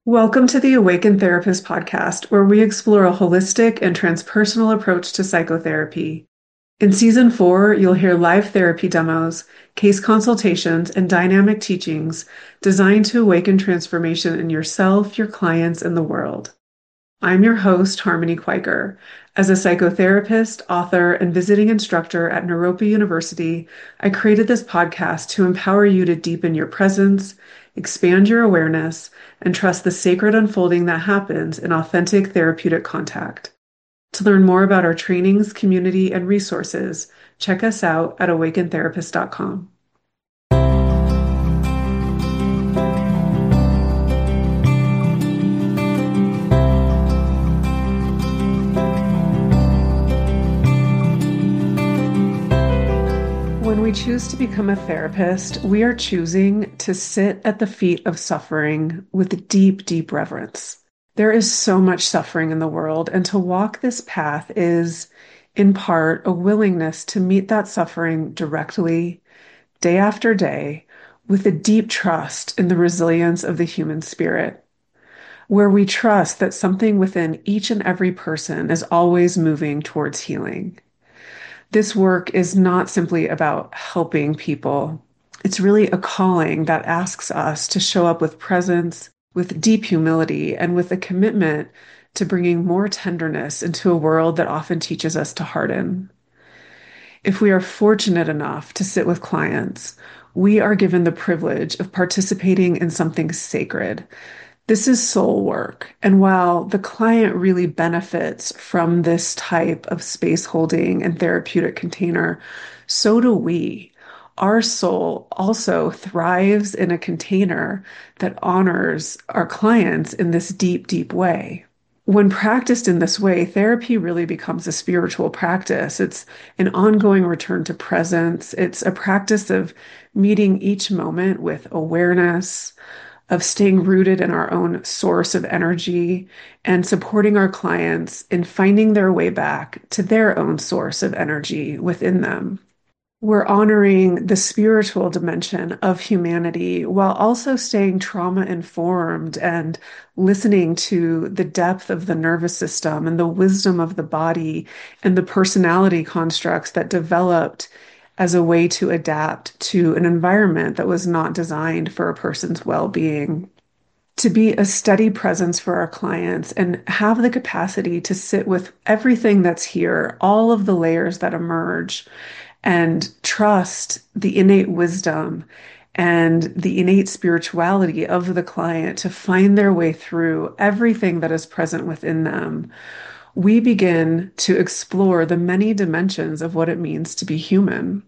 Welcome to the Awakened Therapist podcast, where we explore a holistic and transpersonal approach to psychotherapy. In season 4, you'll hear live therapy demos, case consultations, and dynamic teachings designed to awaken transformation in yourself, your clients, and the world. I'm your host, Harmony Quaker. As a psychotherapist, author, and visiting instructor at Naropa University, I created this podcast to empower you to deepen your presence, expand your awareness, and trust the sacred unfolding that happens in authentic therapeutic contact. To learn more about our trainings, community, and resources, check us out at awakentherapist.com. When we choose to become a therapist, we are choosing to sit at the feet of suffering with deep, deep reverence. There is so much suffering in the world, and to walk this path is, in part, a willingness to meet that suffering directly, day after day, with a deep trust in the resilience of the human spirit, where we trust that something within each and every person is always moving towards healing. This work is not simply about helping people. It's really a calling that asks us to show up with presence, with deep humility, and with a commitment to bringing more tenderness into a world that often teaches us to harden. If we are fortunate enough to sit with clients, we are given the privilege of participating in something sacred. This is soul work. And while the client really benefits from this type of space holding and therapeutic container, so do we. Our soul also thrives in a container that honors our clients in this deep, deep way. When practiced in this way, therapy really becomes a spiritual practice. It's an ongoing return to presence. It's a practice of meeting each moment with awareness, of staying rooted in our own source of energy and supporting our clients in finding their way back to their own source of energy within them. We're honoring the spiritual dimension of humanity while also staying trauma informed and listening to the depth of the nervous system and the wisdom of the body and the personality constructs that developed as a way to adapt to an environment that was not designed for a person's well-being. To be a steady presence for our clients and have the capacity to sit with everything that's here, all of the layers that emerge, and trust the innate wisdom and the innate spirituality of the client to find their way through everything that is present within them, we begin to explore the many dimensions of what it means to be human.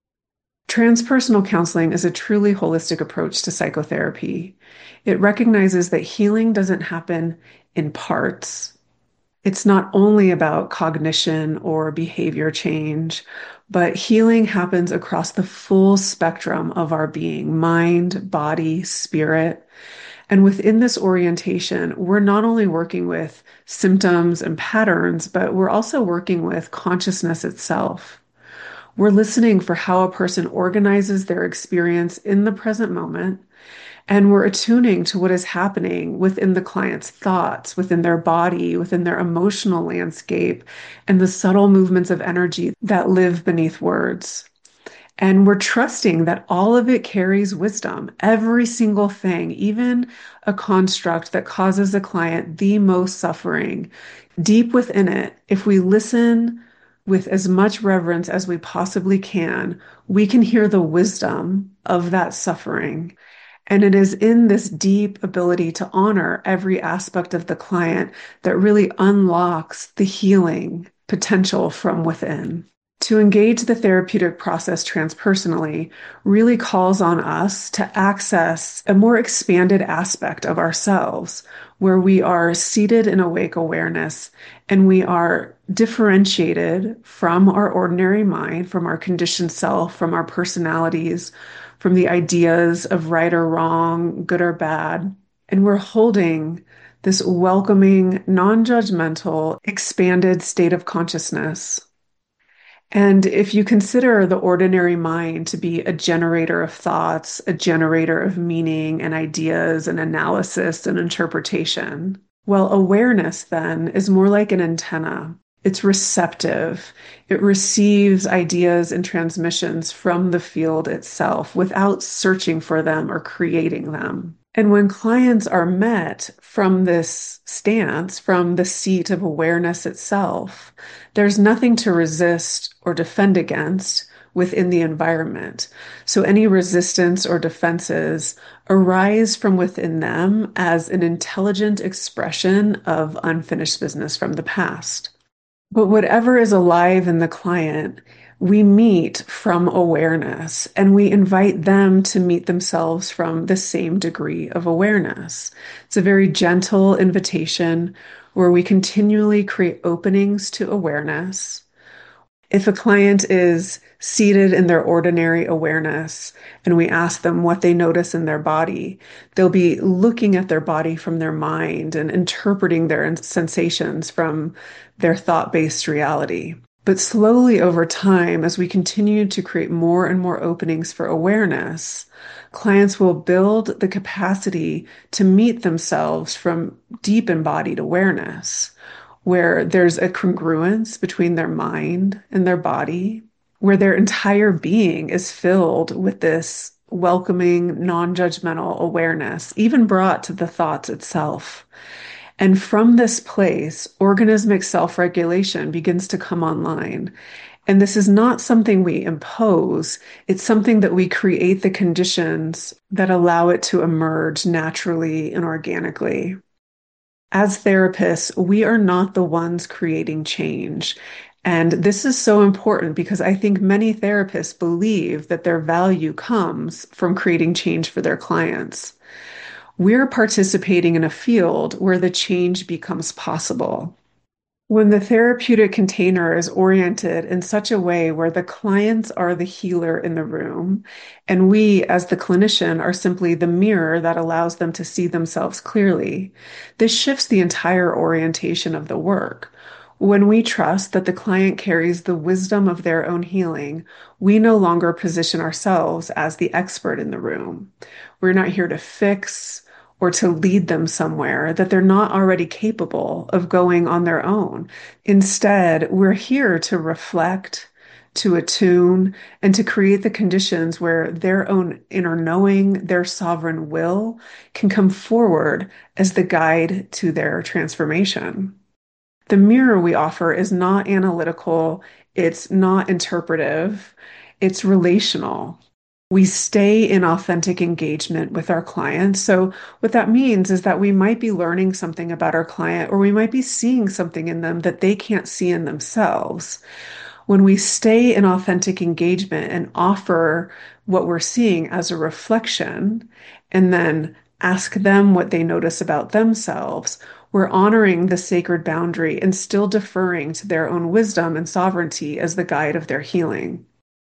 Transpersonal counseling is a truly holistic approach to psychotherapy. It recognizes that healing doesn't happen in parts. It's not only about cognition or behavior change, but healing happens across the full spectrum of our being, mind, body, spirit. And within this orientation, we're not only working with symptoms and patterns, but we're also working with consciousness itself. We're listening for how a person organizes their experience in the present moment, and we're attuning to what is happening within the client's thoughts, within their body, within their emotional landscape, and the subtle movements of energy that live beneath words. And we're trusting that all of it carries wisdom, every single thing, even a construct that causes a client the most suffering. Deep within it, if we listen with as much reverence as we possibly can, we can hear the wisdom of that suffering. And it is in this deep ability to honor every aspect of the client that really unlocks the healing potential from within. To engage the therapeutic process transpersonally really calls on us to access a more expanded aspect of ourselves, where we are seated in awake awareness and we are differentiated from our ordinary mind, from our conditioned self, from our personalities, from the ideas of right or wrong, good or bad. And we're holding this welcoming, non-judgmental, expanded state of consciousness. And if you consider the ordinary mind to be a generator of thoughts, a generator of meaning and ideas and analysis and interpretation, well, awareness then is more like an antenna. It's receptive. It receives ideas and transmissions from the field itself without searching for them or creating them. And when clients are met from this stance, from the seat of awareness itself, there's nothing to resist or defend against within the environment. So any resistance or defenses arise from within them as an intelligent expression of unfinished business from the past. But whatever is alive in the client, we meet from awareness and we invite them to meet themselves from the same degree of awareness. It's a very gentle invitation where we continually create openings to awareness. If a client is seated in their ordinary awareness and we ask them what they notice in their body, they'll be looking at their body from their mind and interpreting their sensations from their thought-based reality. But slowly over time, as we continue to create more and more openings for awareness, clients will build the capacity to meet themselves from deep embodied awareness where there's a congruence between their mind and their body, where their entire being is filled with this welcoming, non-judgmental awareness, even brought to the thoughts itself. And from this place, organismic self-regulation begins to come online. And this is not something we impose. It's something that we create the conditions that allow it to emerge naturally and organically. As therapists, we are not the ones creating change. And this is so important because I think many therapists believe that their value comes from creating change for their clients. We're participating in a field where the change becomes possible. When the therapeutic container is oriented in such a way where the clients are the healer in the room, and we, as the clinician, are simply the mirror that allows them to see themselves clearly, this shifts the entire orientation of the work. When we trust that the client carries the wisdom of their own healing, we no longer position ourselves as the expert in the room. We're not here to fix or to lead them somewhere that they're not already capable of going on their own. Instead, we're here to reflect, to attune, and to create the conditions where their own inner knowing, their sovereign will can come forward as the guide to their transformation. The mirror we offer is not analytical, it's not interpretive, it's relational. We stay in authentic engagement with our clients. So, what that means is that we might be learning something about our client, or we might be seeing something in them that they can't see in themselves. When we stay in authentic engagement and offer what we're seeing as a reflection, and then ask them what they notice about themselves, we're honoring the sacred boundary and still deferring to their own wisdom and sovereignty as the guide of their healing.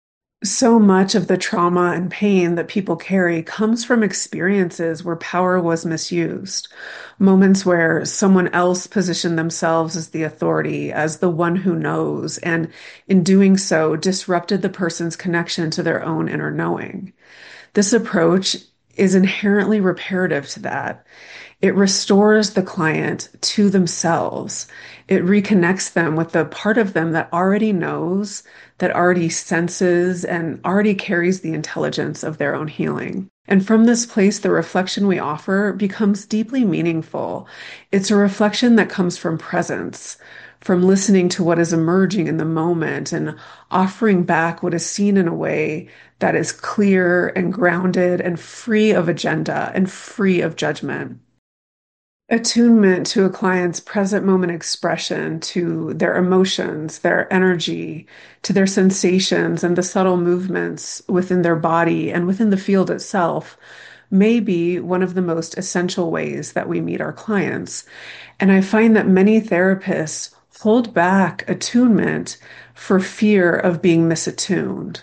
So much of the trauma and pain that people carry comes from experiences where power was misused, moments where someone else positioned themselves as the authority, as the one who knows, and in doing so, disrupted the person's connection to their own inner knowing. This approach is inherently reparative to that. It restores the client to themselves. It reconnects them with the part of them that already knows, that already senses, and already carries the intelligence of their own healing. And from this place, the reflection we offer becomes deeply meaningful. It's a reflection that comes from presence, from listening to what is emerging in the moment and offering back what is seen in a way that is clear and grounded and free of agenda and free of judgment. Attunement to a client's present moment expression, to their emotions, their energy, to their sensations, and the subtle movements within their body and within the field itself may be one of the most essential ways that we meet our clients. And I find that many therapists hold back attunement for fear of being misattuned.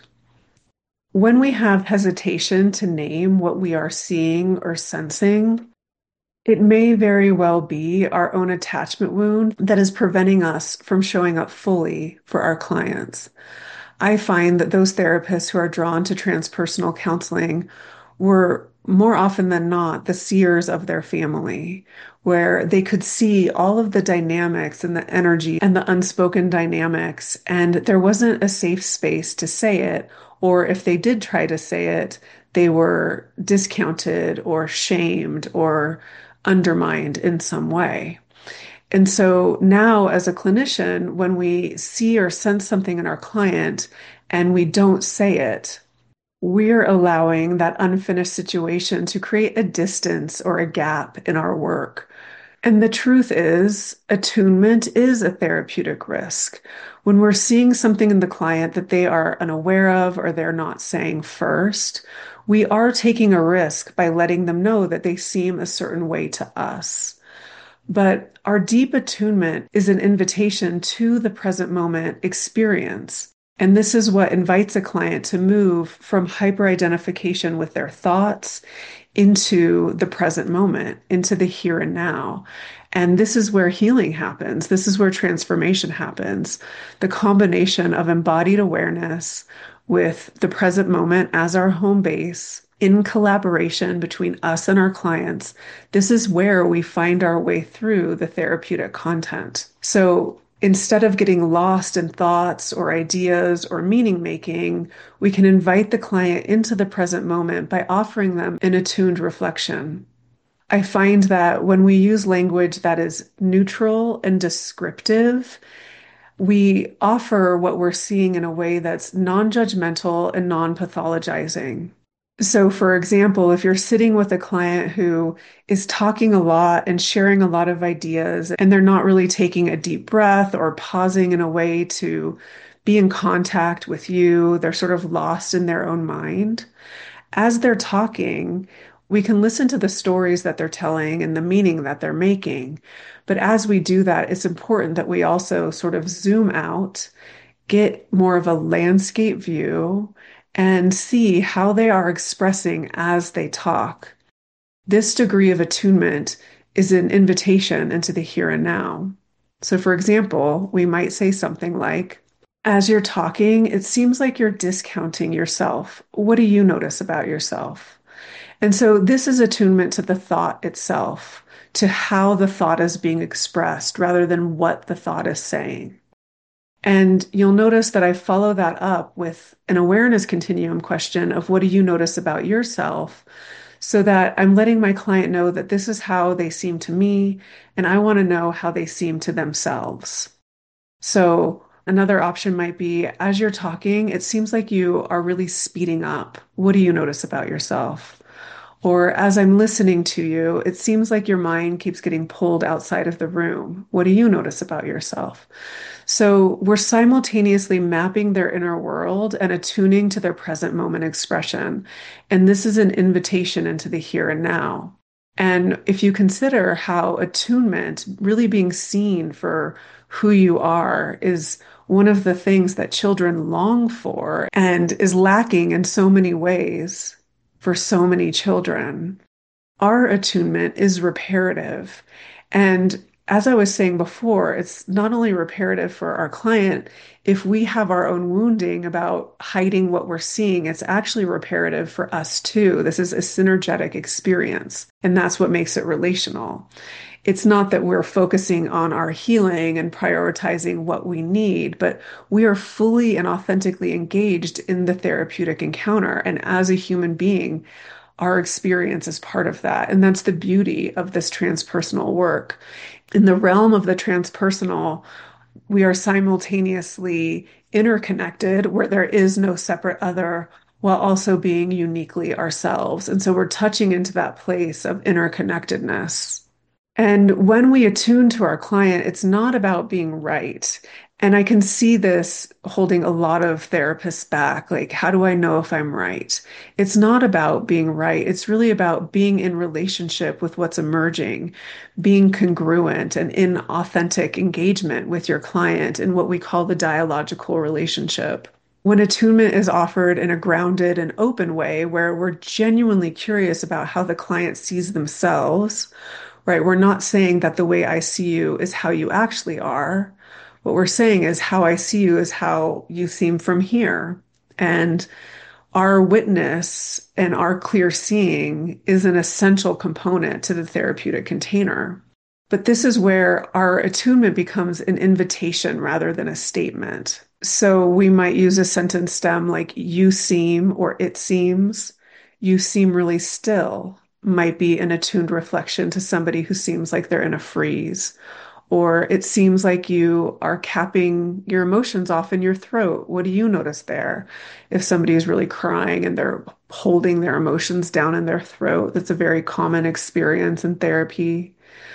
When we have hesitation to name what we are seeing or sensing, It may very well be our own attachment wound that is preventing us from showing up fully for our clients. I find that those therapists who are drawn to transpersonal counseling were more often than not the seers of their family, where they could see all of the dynamics and the energy and the unspoken dynamics, and there wasn't a safe space to say it, or if they did try to say it, they were discounted or shamed or undermined in some way. And so now, as a clinician, when we see or sense something in our client and we don't say it, we're allowing that unfinished situation to create a distance or a gap in our work. And the truth is, attunement is a therapeutic risk. When we're seeing something in the client that they are unaware of or they're not saying first, we are taking a risk by letting them know that they seem a certain way to us. But our deep attunement is an invitation to the present moment experience. And this is what invites a client to move from hyper identification with their thoughts into the present moment, into the here and now. And this is where healing happens. This is where transformation happens. The combination of embodied awareness with the present moment as our home base in collaboration between us and our clients. This is where we find our way through the therapeutic content. So instead of getting lost in thoughts or ideas or meaning making, we can invite the client into the present moment by offering them an attuned reflection. I find that when we use language that is neutral and descriptive, we offer what we're seeing in a way that's non-judgmental and non-pathologizing. So, for example, if you're sitting with a client who is talking a lot and sharing a lot of ideas, and they're not really taking a deep breath or pausing in a way to be in contact with you, they're sort of lost in their own mind. As they're talking, we can listen to the stories that they're telling and the meaning that they're making. But as we do that, it's important that we also sort of zoom out, get more of a landscape view, and see how they are expressing as they talk. This degree of attunement is an invitation into the here and now. So, for example, we might say something like, as you're talking, it seems like you're discounting yourself. What do you notice about yourself? And so, this is attunement to the thought itself, to how the thought is being expressed rather than what the thought is saying. And you'll notice that I follow that up with an awareness continuum question of what do you notice about yourself? So that I'm letting my client know that this is how they seem to me, and I want to know how they seem to themselves. So another option might be as you're talking, it seems like you are really speeding up. What do you notice about yourself? Or as I'm listening to you, it seems like your mind keeps getting pulled outside of the room. What do you notice about yourself? So we're simultaneously mapping their inner world and attuning to their present moment expression. And this is an invitation into the here and now. And if you consider how attunement, really being seen for who you are, is one of the things that children long for and is lacking in so many ways for so many children, our attunement is reparative. And as I was saying before, it's not only reparative for our client, if we have our own wounding about hiding what we're seeing, it's actually reparative for us too. This is a synergetic experience, and that's what makes it relational. It's not that we're focusing on our healing and prioritizing what we need, but we are fully and authentically engaged in the therapeutic encounter. And as a human being, our experience is part of that. And that's the beauty of this transpersonal work. In the realm of the transpersonal, we are simultaneously interconnected, where there is no separate other, while also being uniquely ourselves. And so we're touching into that place of interconnectedness. And when we attune to our client, it's not about being right. And I can see this holding a lot of therapists back. Like, how do I know if I'm right? It's not about being right. It's really about being in relationship with what's emerging, being congruent and in authentic engagement with your client in what we call the dialogical relationship. When attunement is offered in a grounded and open way, where we're genuinely curious about how the client sees themselves, right? We're not saying that the way I see you is how you actually are. What we're saying is how I see you is how you seem from here. And our witness and our clear seeing is an essential component to the therapeutic container. But this is where our attunement becomes an invitation rather than a statement. So we might use a sentence stem like you seem or it seems. You seem really still might be an attuned reflection to somebody who seems like they're in a freeze. Or it seems like you are capping your emotions off in your throat. What do you notice there? If somebody is really crying and they're holding their emotions down in their throat, that's a very common experience in therapy.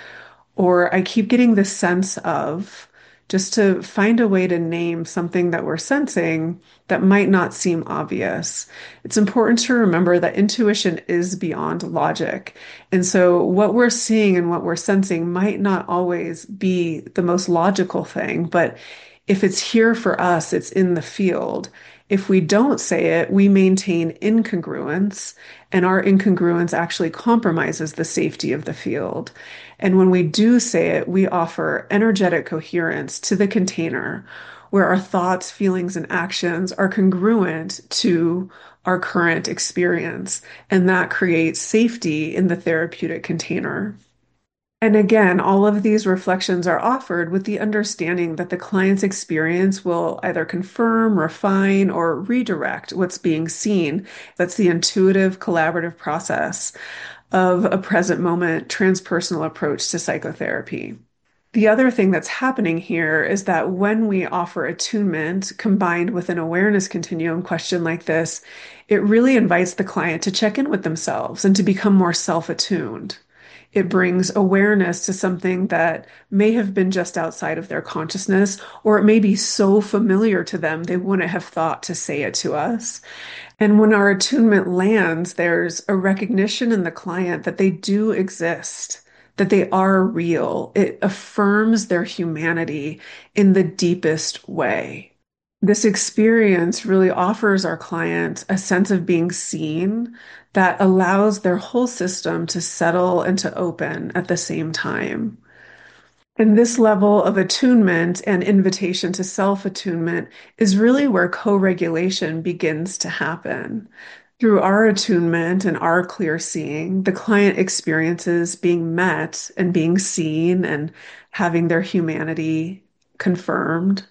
Or I keep getting this sense of just to find a way to name something that we're sensing that might not seem obvious. It's important to remember that intuition is beyond logic. And so what we're seeing and what we're sensing might not always be the most logical thing, but if it's here for us, it's in the field. If we don't say it, we maintain incongruence, and our incongruence actually compromises the safety of the field. And when we do say it, we offer energetic coherence to the container where our thoughts, feelings, and actions are congruent to our current experience. And that creates safety in the therapeutic container. And again, all of these reflections are offered with the understanding that the client's experience will either confirm, refine, or redirect what's being seen. That's the intuitive, collaborative process of a present moment transpersonal approach to psychotherapy. The other thing that's happening here is that when we offer attunement combined with an awareness continuum question like this, it really invites the client to check in with themselves and to become more self-attuned. It brings awareness to something that may have been just outside of their consciousness, or it may be so familiar to them they wouldn't have thought to say it to us. And when our attunement lands, there's a recognition in the client that they do exist, that they are real. It affirms their humanity in the deepest way. This experience really offers our client a sense of being seen that allows their whole system to settle and to open at the same time. And this level of attunement and invitation to self-attunement is really where co-regulation begins to happen. Through our attunement and our clear seeing, the client experiences being met and being seen and having their humanity confirmed.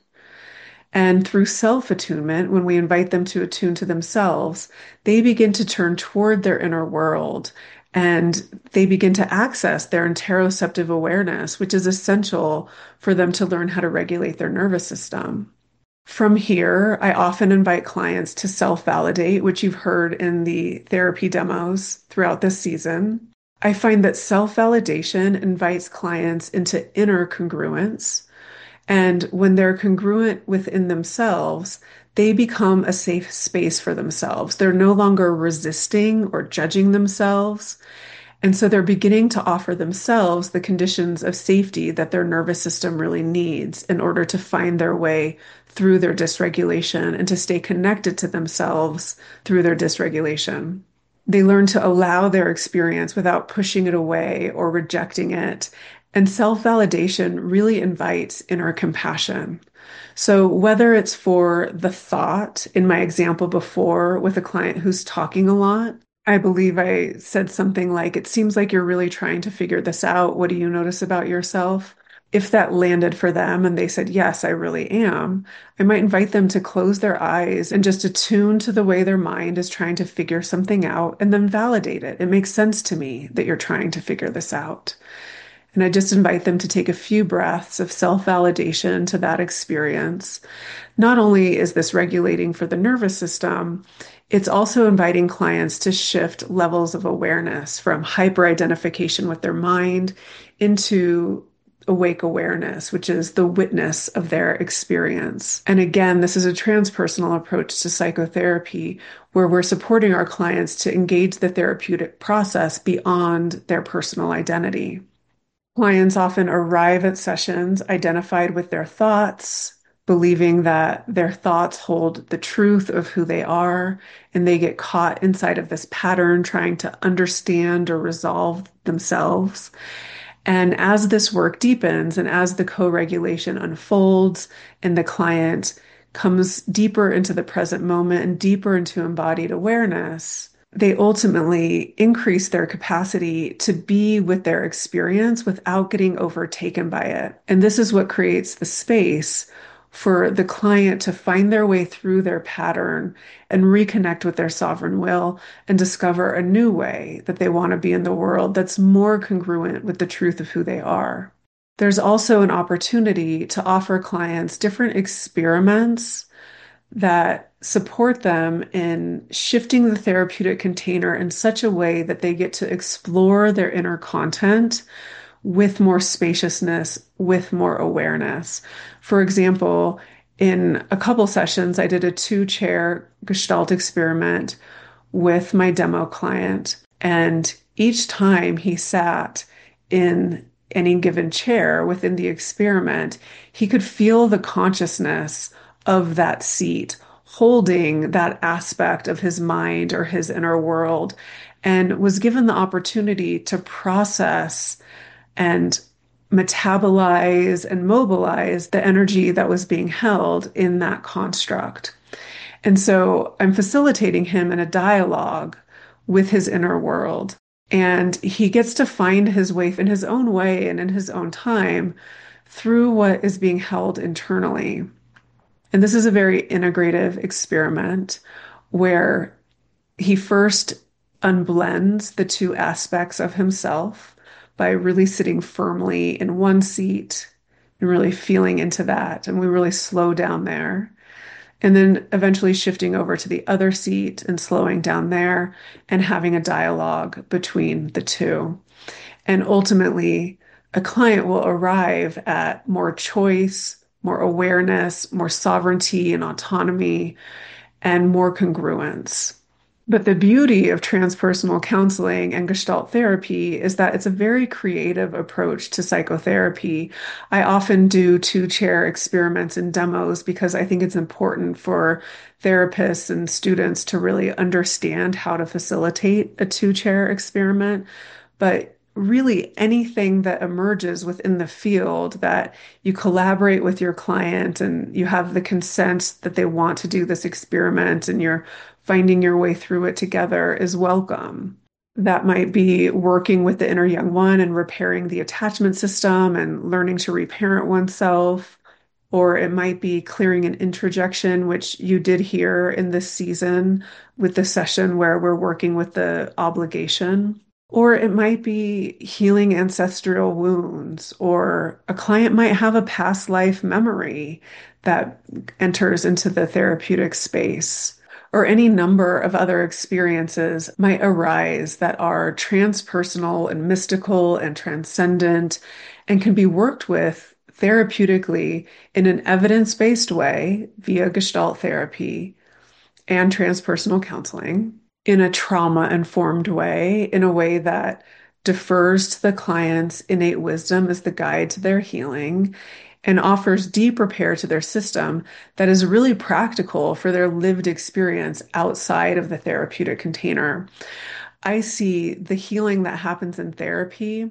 And through self-attunement, when we invite them to attune to themselves, they begin to turn toward their inner world and they begin to access their interoceptive awareness, which is essential for them to learn how to regulate their nervous system. From here, I often invite clients to self-validate, which you've heard in the therapy demos throughout this season. I find that self-validation invites clients into inner congruence. And when they're congruent within themselves, they become a safe space for themselves. They're no longer resisting or judging themselves. And so they're beginning to offer themselves the conditions of safety that their nervous system really needs in order to find their way through their dysregulation and to stay connected to themselves through their dysregulation. They learn to allow their experience without pushing it away or rejecting it. And self-validation really invites inner compassion. So whether it's for the thought, in my example before with a client who's talking a lot, I believe I said something like, it seems like you're really trying to figure this out. What do you notice about yourself? If that landed for them and they said, yes, I really am, I might invite them to close their eyes and just attune to the way their mind is trying to figure something out and then validate it. It makes sense to me that you're trying to figure this out. And I just invite them to take a few breaths of self-validation to that experience. Not only is this regulating for the nervous system, it's also inviting clients to shift levels of awareness from hyper-identification with their mind into awake awareness, which is the witness of their experience. And again, this is a transpersonal approach to psychotherapy where we're supporting our clients to engage the therapeutic process beyond their personal identity. Clients often arrive at sessions identified with their thoughts, believing that their thoughts hold the truth of who they are, and they get caught inside of this pattern trying to understand or resolve themselves. And as this work deepens and as the co-regulation unfolds and the client comes deeper into the present moment and deeper into embodied awareness, they ultimately increase their capacity to be with their experience without getting overtaken by it. And this is what creates the space for the client to find their way through their pattern and reconnect with their sovereign will and discover a new way that they want to be in the world that's more congruent with the truth of who they are. There's also an opportunity to offer clients different experiments that support them in shifting the therapeutic container in such a way that they get to explore their inner content with more spaciousness, with more awareness. For example, in a couple sessions, I did a 2-chair Gestalt experiment with my demo client. And each time he sat in any given chair within the experiment, he could feel the consciousness of that seat holding that aspect of his mind or his inner world, and was given the opportunity to process and metabolize and mobilize the energy that was being held in that construct. And so I'm facilitating him in a dialogue with his inner world. And he gets to find his way in his own way and in his own time through what is being held internally. And this is a very integrative experiment where he first unblends the two aspects of himself by really sitting firmly in one seat and really feeling into that. And we really slow down there. And then eventually shifting over to the other seat and slowing down there and having a dialogue between the two. And ultimately, a client will arrive at more choice, more awareness, more sovereignty and autonomy, and more congruence. But the beauty of transpersonal counseling and Gestalt therapy is that it's a very creative approach to psychotherapy. I often do 2-chair experiments and demos because I think it's important for therapists and students to really understand how to facilitate a 2-chair experiment. But really anything that emerges within the field that you collaborate with your client and you have the consent that they want to do this experiment and you're finding your way through it together is welcome. That might be working with the inner young one and repairing the attachment system and learning to reparent oneself. Or it might be clearing an introjection, which you did here in this season with the session where we're working with the obligation. Or it might be healing ancestral wounds, or a client might have a past life memory that enters into the therapeutic space, or any number of other experiences might arise that are transpersonal and mystical and transcendent and can be worked with therapeutically in an evidence-based way via Gestalt therapy and transpersonal counseling in a trauma-informed way, in a way that defers to the client's innate wisdom as the guide to their healing and offers deep repair to their system that is really practical for their lived experience outside of the therapeutic container. I see the healing that happens in therapy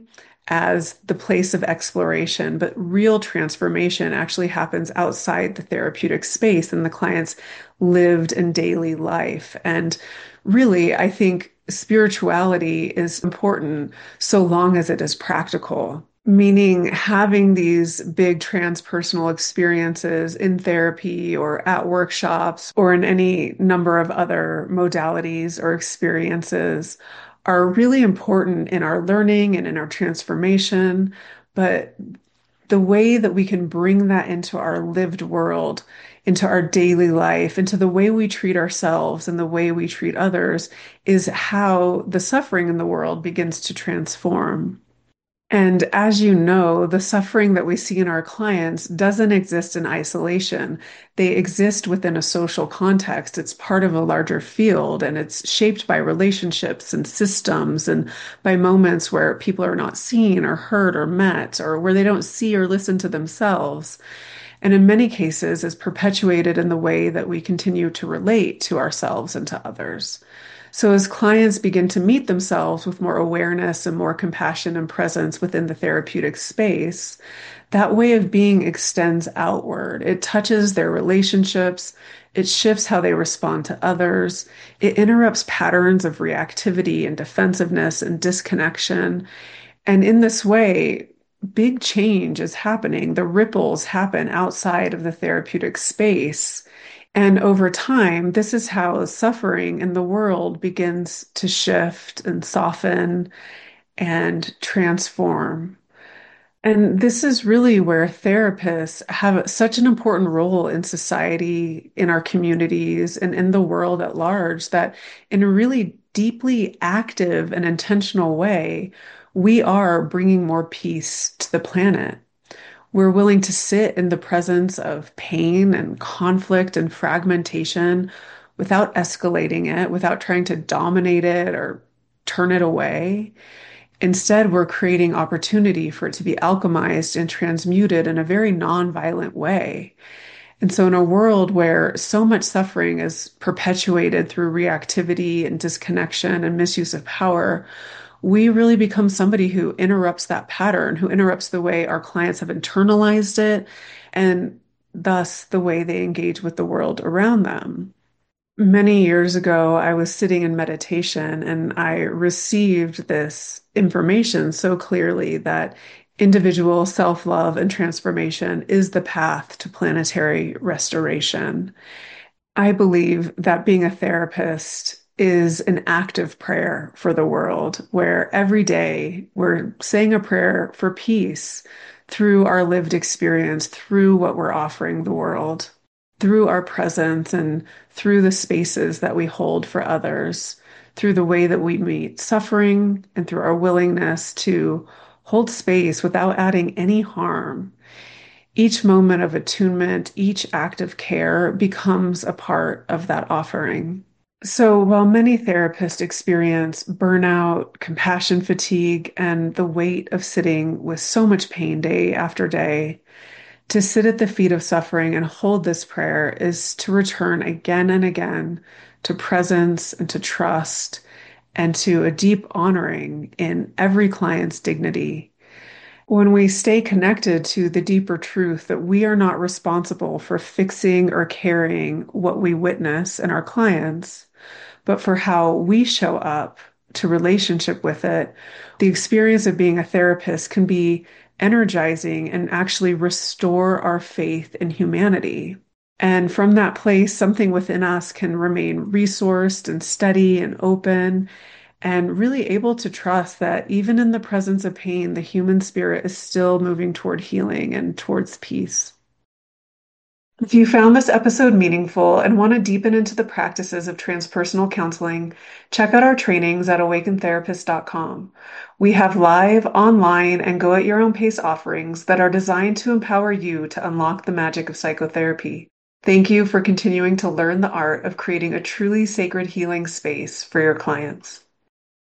as the place of exploration, but real transformation actually happens outside the therapeutic space in the client's lived and daily life. And really, I think spirituality is important so long as it is practical. Meaning having these big transpersonal experiences in therapy or at workshops or in any number of other modalities or experiences are really important in our learning and in our transformation. But the way that we can bring that into our lived world, into our daily life, into the way we treat ourselves and the way we treat others is how the suffering in the world begins to transform. And as you know, the suffering that we see in our clients doesn't exist in isolation. They exist within a social context. It's part of a larger field and it's shaped by relationships and systems and by moments where people are not seen or heard or met or where they don't see or listen to themselves. And in many cases is perpetuated in the way that we continue to relate to ourselves and to others. So, as clients begin to meet themselves with more awareness and more compassion and presence within the therapeutic space, that way of being extends outward. It touches their relationships, it shifts how they respond to others, it interrupts patterns of reactivity and defensiveness and disconnection. And in this way, big change is happening. The ripples happen outside of the therapeutic space. And over time, this is how suffering in the world begins to shift and soften and transform. And this is really where therapists have such an important role in society, in our communities, and in the world at large, that in a really deeply active and intentional way, we are bringing more peace to the planet. We're willing to sit in the presence of pain and conflict and fragmentation without escalating it, without trying to dominate it or turn it away. Instead, we're creating opportunity for it to be alchemized and transmuted in a very nonviolent way. And so, in a world where so much suffering is perpetuated through reactivity and disconnection and misuse of power, we really become somebody who interrupts that pattern, who interrupts the way our clients have internalized it, and thus the way they engage with the world around them. Many years ago, I was sitting in meditation and I received this information so clearly that individual self-love and transformation is the path to planetary restoration. I believe that being a therapist is an active prayer for the world, where every day we're saying a prayer for peace through our lived experience, through what we're offering the world, through our presence and through the spaces that we hold for others, through the way that we meet suffering, and through our willingness to hold space without adding any harm. Each moment of attunement, each act of care becomes a part of that offering. So, while many therapists experience burnout, compassion fatigue, and the weight of sitting with so much pain day after day, to sit at the feet of suffering and hold this prayer is to return again and again to presence and to trust and to a deep honoring in every client's dignity. When we stay connected to the deeper truth that we are not responsible for fixing or carrying what we witness in our clients, but for how we show up to relationship with it, the experience of being a therapist can be energizing and actually restore our faith in humanity. And from that place, something within us can remain resourced and steady and open and really able to trust that even in the presence of pain, the human spirit is still moving toward healing and towards peace. If you found this episode meaningful and want to deepen into the practices of transpersonal counseling, check out our trainings at awakentherapist.com. We have live, online, and go at your own pace offerings that are designed to empower you to unlock the magic of psychotherapy. Thank you for continuing to learn the art of creating a truly sacred healing space for your clients.